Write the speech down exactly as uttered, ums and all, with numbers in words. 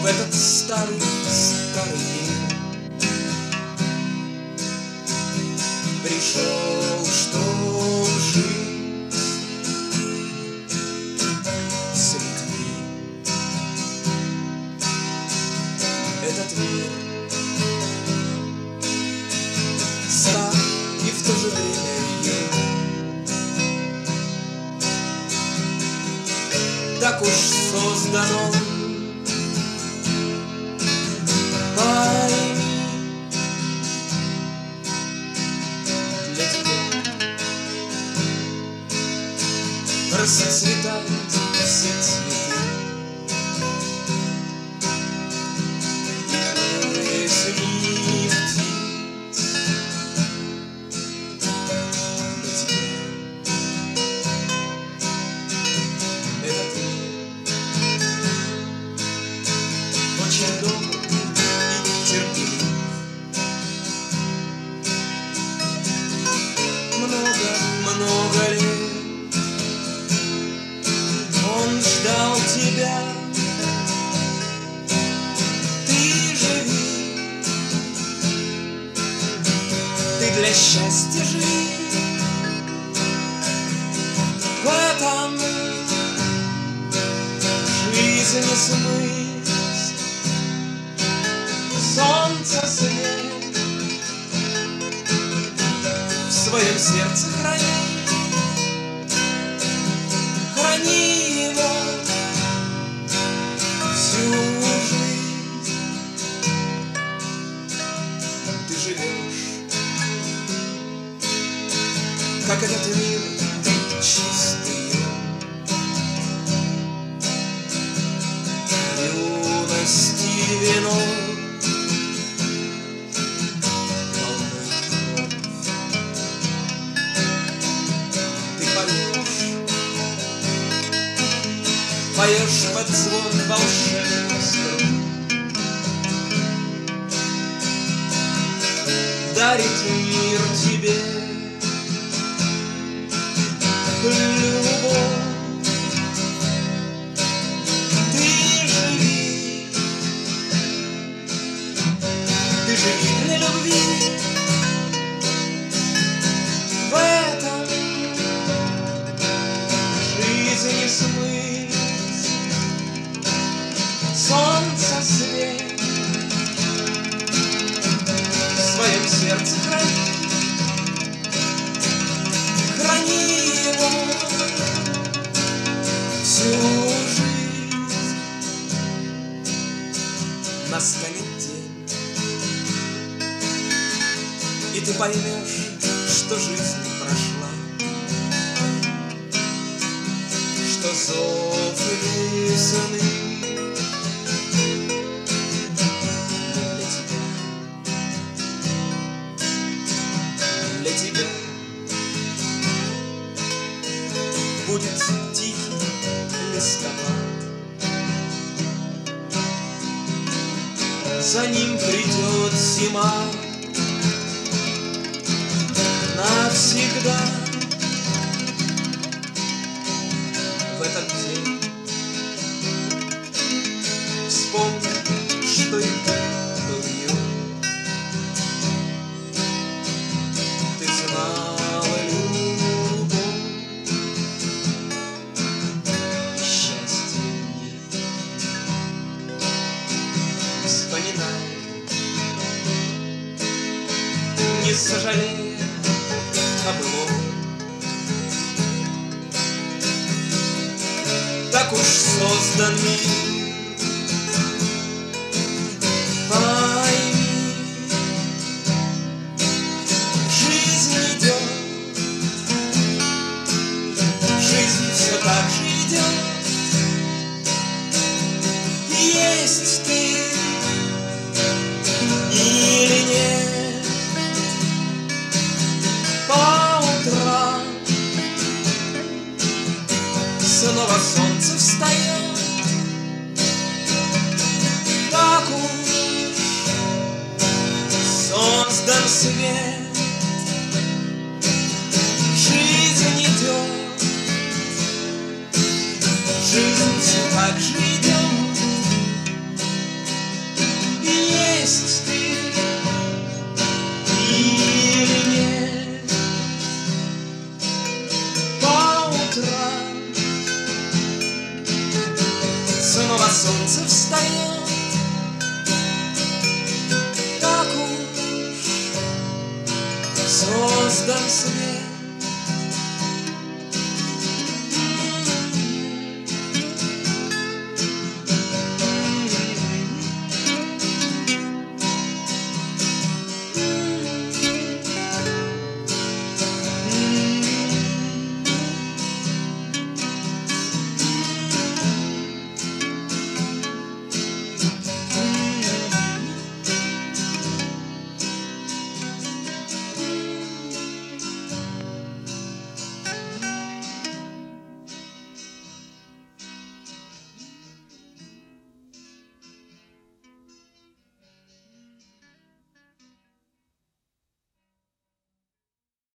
этот старый, старый мир. Пришел, чтоб жить с людьми. Этот мир стар и в то же время юн. Так уж создан он. Пойми, для тебя расцветают все цветы. И милые птиц для тебя этот мир очень добрый. Много-много лет он ждал тебя. Ты живи, ты для счастья живи. В этом жизни смысл, солнце свет в своем сердце храни. Храни его всю жизнь. Ты живешь, как этот мир чистый. Юности вино поешь под звон волшебных струн. Дарит мир тебе любовь. Ты живи, ты живи для любви. В этом жизни смысл, солнце свет в своем сердце храни. Храни его всю жизнь. Настанет день, и ты поймешь, что жизнь прошла, что зов весны для тебя будет тихий листопад. За ним придет зима навсегда. В этот день вспомни, что и ты был юн. Ты знала любовь и счастье в ней. Вспоминай, не сожалея о былом. Так уж создан мир. Пойми, жизнь идет, жизнь все так же идет. Есть ты или нет, по утрам снова солнце встает. Так уж создан свет, жизнь идет, жизнь все так же идет. дождался меня.